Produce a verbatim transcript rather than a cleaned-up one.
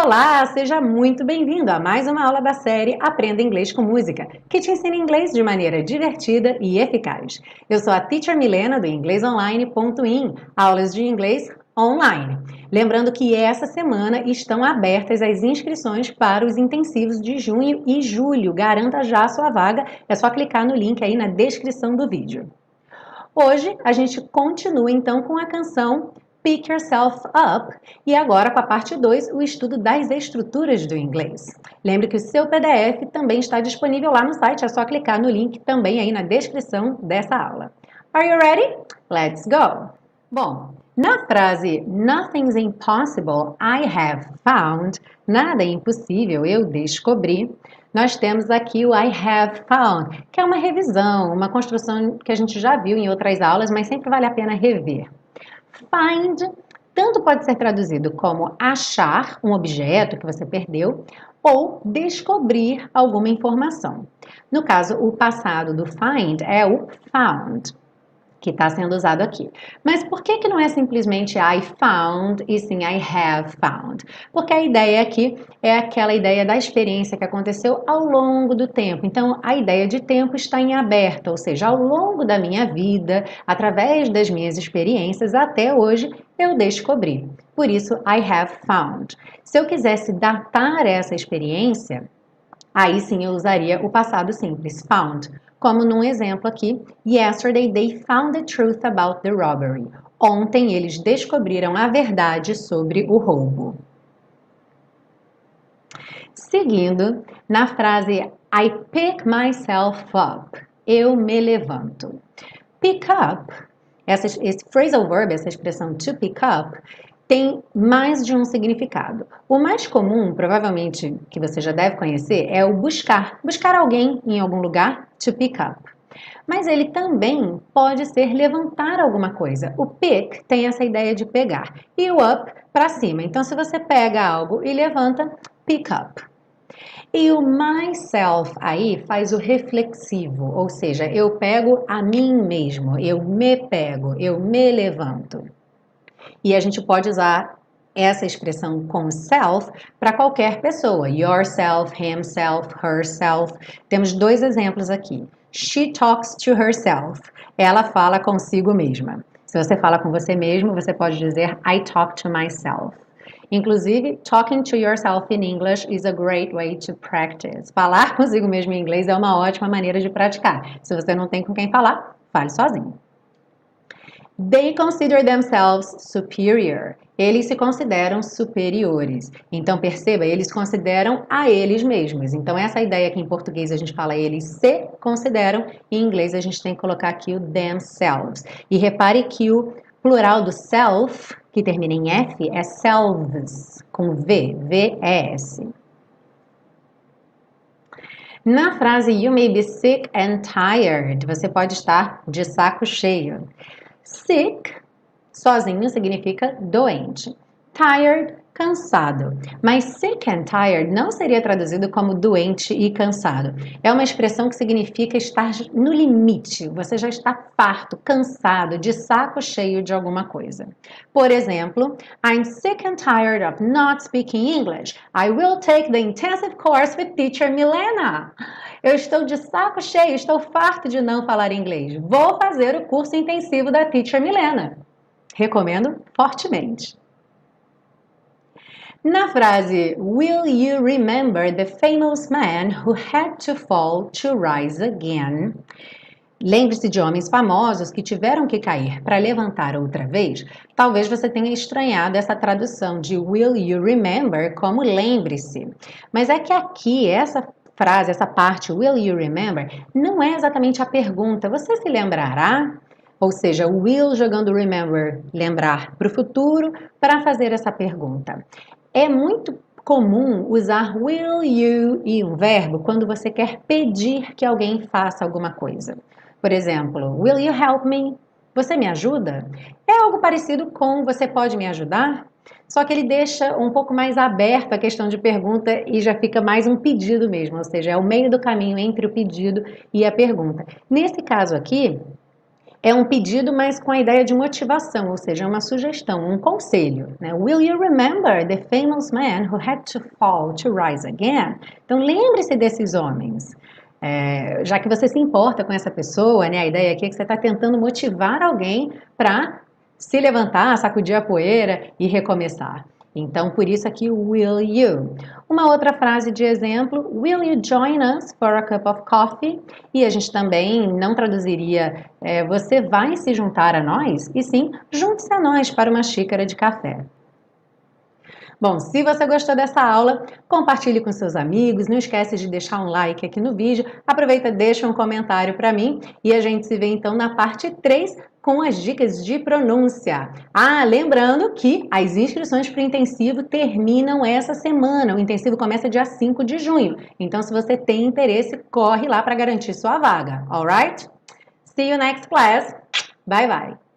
Olá, seja muito bem-vindo a mais uma aula da série Aprenda Inglês com Música, que te ensina inglês de maneira divertida e eficaz. Eu sou a Teacher Milena do inglês online ponto in, aulas de inglês online. Lembrando que essa semana estão abertas as inscrições para os intensivos de junho e julho. Garanta já a sua vaga, é só clicar no link aí na descrição do vídeo. Hoje a gente continua então com a canção Pick Yourself Up e agora com a parte dois, o estudo das estruturas do inglês. Lembre que o seu P D F também está disponível lá no site, é só clicar no link também aí na descrição dessa aula. Are you ready? Let's go! Bom, na frase Nothing's impossible, I have found, nada é impossível, eu descobri, nós temos aqui o I have found, que é uma revisão, uma construção que a gente já viu em outras aulas, mas sempre vale a pena rever. Find, tanto pode ser traduzido como achar um objeto que você perdeu ou descobrir alguma informação. No caso, o passado do find é o found, que está sendo usado aqui. Mas por que que não é simplesmente I found e sim I have found? Porque a ideia aqui é aquela ideia da experiência que aconteceu ao longo do tempo. Então, a ideia de tempo está em aberto, ou seja, ao longo da minha vida, através das minhas experiências, até hoje, eu descobri. Por isso, I have found. Se eu quisesse datar essa experiência, aí sim eu usaria o passado simples, found. Como num exemplo aqui, yesterday they found the truth about the robbery. Ontem eles descobriram a verdade sobre o roubo. Seguindo, na frase I pick myself up, eu me levanto. Pick up, essa, esse phrasal verb, essa expressão to pick up, tem mais de um significado. O mais comum, provavelmente, que você já deve conhecer, é o buscar. Buscar alguém em algum lugar, to pick up. Mas ele também pode ser levantar alguma coisa. O pick tem essa ideia de pegar. E o up, para cima. Então, se você pega algo e levanta, pick up. E o myself aí faz o reflexivo, ou seja, eu pego a mim mesmo, eu me pego, eu me levanto. E a gente pode usar essa expressão com self para qualquer pessoa. Yourself, himself, herself. Temos dois exemplos aqui. She talks to herself. Ela fala consigo mesma. Se você fala com você mesmo, você pode dizer I talk to myself. Inclusive, talking to yourself in English is a great way to practice. Falar consigo mesmo em inglês é uma ótima maneira de praticar. Se você não tem com quem falar, fale sozinho. They consider themselves superior. Eles se consideram superiores. Então, perceba, eles consideram a eles mesmos. Então, essa ideia que em português a gente fala eles se consideram, em inglês a gente tem que colocar aqui o themselves. E repare que o plural do self, que termina em F, é selves, com V, V E S. Na frase you may be sick and tired, você pode estar de saco cheio. Sick, sozinho, significa doente. Tired, cansado. Mas sick and tired não seria traduzido como doente e cansado. É uma expressão que significa estar no limite. Você já está farto, cansado, de saco cheio de alguma coisa. Por exemplo, I'm sick and tired of not speaking English. I will take the intensive course with teacher Milena. Eu estou de saco cheio, estou farto de não falar inglês. Vou fazer o curso intensivo da teacher Milena. Recomendo fortemente. Na frase Will you remember the famous man who had to fall to rise again? Lembre-se de homens famosos que tiveram que cair para levantar outra vez. Talvez você tenha estranhado essa tradução de Will you remember como lembre-se. Mas é que aqui, essa frase, essa parte, Will you remember, não é exatamente a pergunta. Você se lembrará? Ou seja, o will jogando remember, lembrar para o futuro, para fazer essa pergunta. É muito comum usar will you e um verbo quando você quer pedir que alguém faça alguma coisa. Por exemplo, will you help me? Você me ajuda? É algo parecido com você pode me ajudar? Só que ele deixa um pouco mais aberto a questão de pergunta e já fica mais um pedido mesmo, ou seja, é o meio do caminho entre o pedido e a pergunta. Nesse caso aqui, É um pedido, mas com a ideia de motivação, ou seja, uma sugestão, um conselho, né? Will you remember the famous man who had to fall to rise again? Então, lembre-se desses homens. É, já que você se importa com essa pessoa, né? A ideia aqui é que você está tentando motivar alguém para se levantar, sacudir a poeira e recomeçar. Então, por isso aqui, will you. Uma outra frase de exemplo, will you join us for a cup of coffee? E a gente também não traduziria, é, você vai se juntar a nós? E sim, junte-se a nós para uma xícara de café. Bom, se você gostou dessa aula, compartilhe com seus amigos, não esquece de deixar um like aqui no vídeo, aproveita, deixa um comentário para mim e a gente se vê então na parte três com as dicas de pronúncia. Ah, lembrando que as inscrições para o intensivo terminam essa semana, o intensivo começa dia cinco de junho, então se você tem interesse, corre lá para garantir sua vaga, alright? See you next class, bye bye!